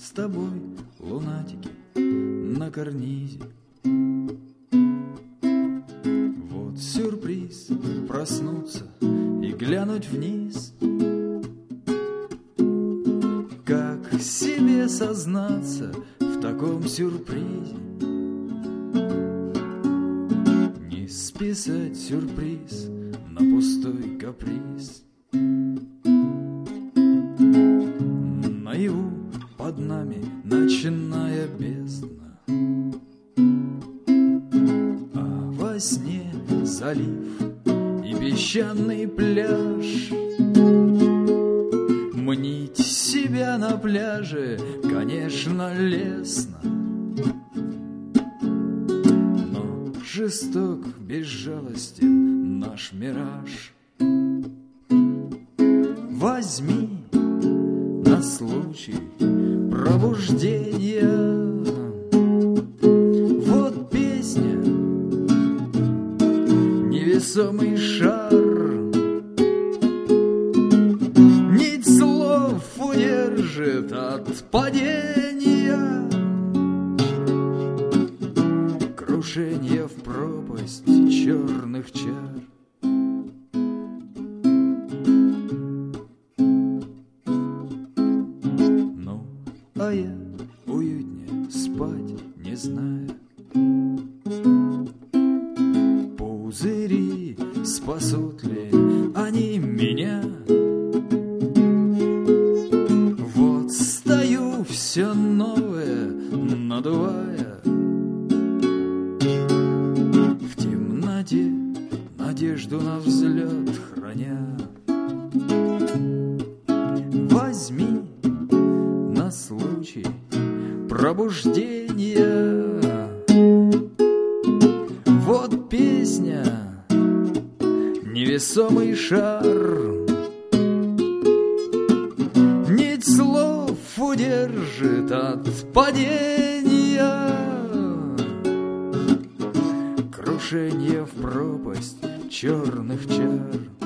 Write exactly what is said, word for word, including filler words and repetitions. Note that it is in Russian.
с тобой, лунатики, на карнизе. Вот сюрприз — проснуться и глянуть вниз. Как себе сознаться в таком сюрпризе? Не списать сюрприз на пустой каприз. Наяву под нами ночная бездна, а во сне залив и песчаный пляж. Мнить себя на пляже, конечно, лестно, но жесток, безжалостен наш мираж. Возьми на случай пробуждения вот песня, невесомый шар. Нить слов удержит от падения, крушение в пропасть черных чар. Ну, а я уютнее спать не знаю. Пузыри спасут ли они меня? Вот стою все новое, надувая, в темноте надежду на взлет храня. Возьми на случай пробуждения вот песня, невесомый шар. Нить слов удержит от падения, крушение в пропасть черных чар.